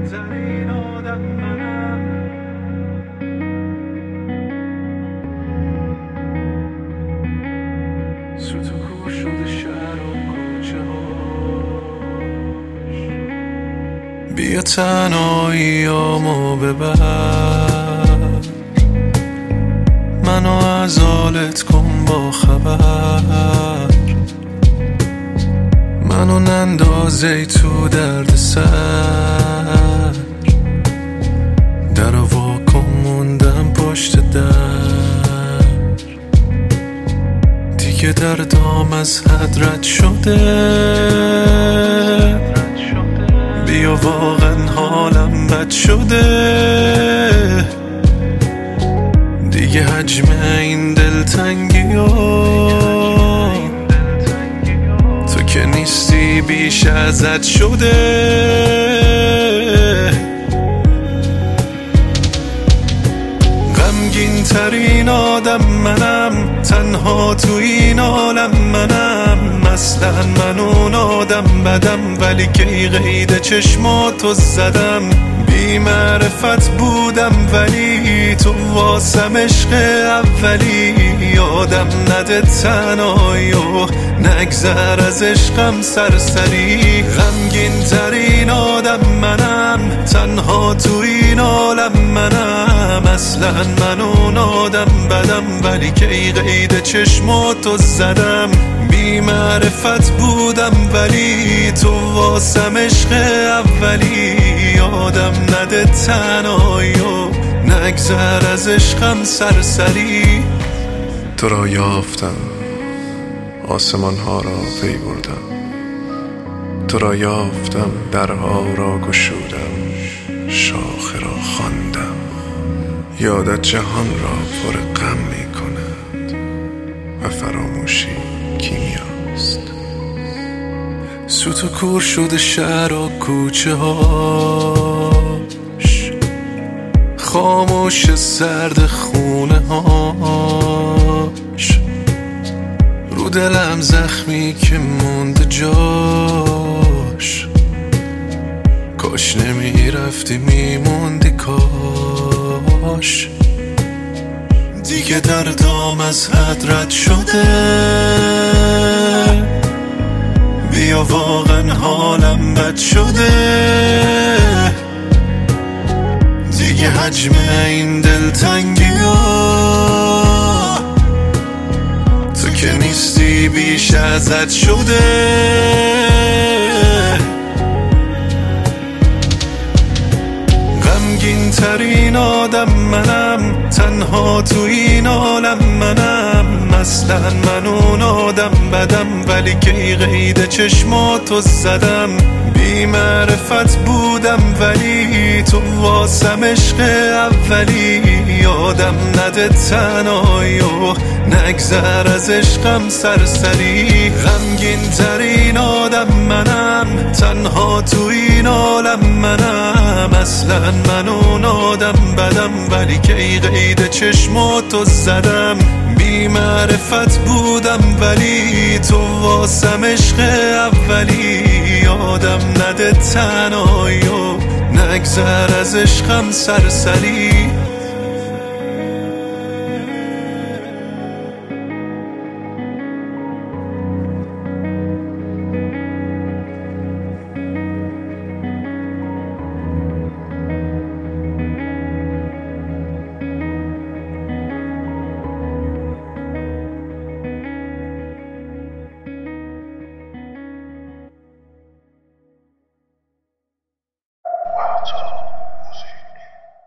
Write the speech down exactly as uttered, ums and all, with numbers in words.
ترین آدم منم. سوت و کور شده شهر و کوچه هاش. بیا تنهاییامو ببر، منو از حالت کن با خبر، منو نندازی تو درد سر، در واکن موندم پشت در، دیگه دردام از حد رد شده، بیا واقعا حالم بد شده، دیگه حجم این دلتنگی ها تو که نیستی بیش ازت شده. غمگین ترین آدم منم، تنها تو این عالم منم، اصلا من اون آدم بدم، ولی کی قید چشماتو زدم، بی معرفت بودم ولی تو واسم عشق اولی، یادم نده تنهایی و نگذر از عشقم سرسری. غمگین ترین آدم منم، تنها تو این عالم منم، اصلا من اون آدم بدم، ولی کی قید چشماتو زدم، بی معرفت بودم ولی تو واسم عشق اولی، یادم نده تنهایی و نگذر از عشقم سرسری. تو را یافتم، آسمان ها را پی بردم، تو را یافتم، درها را گشودم، شاخه را خواندم، یادت جهان را پر غم می کند و فراموشی کیمیاست. سوت و کور شده شهر و کوچه هاش، خاموش سرد خونه هاش، رو دلم زخمی که مونده جاش، کاش نمی رفتی میموندی کاش، دیگه دردام از حد رد شده، بیا واقعا حالم بد شده، دیگه حجم این دلتنگی ها تو که نیستی بیش ازت شده. غمگین ترین آدم منم، تنها تو این عالم منم، اصلا من اون آدم بدم، ولی کی قید چشماتو زدم، بی معرفت بودم ولی تو واسم عشق اولی، یادم نده تنهایی و نگذر از عشقم سرسری. غمگین ترین آدم منم، تنها تو این عالم منم، اصلا من اون آدم بدم، ولی کی قید چشماتو زدم، بی معرفت بودم ولی تو واسم عشق اولی، یادم نده تنهایی و نگذر از عشقم سرسری. تو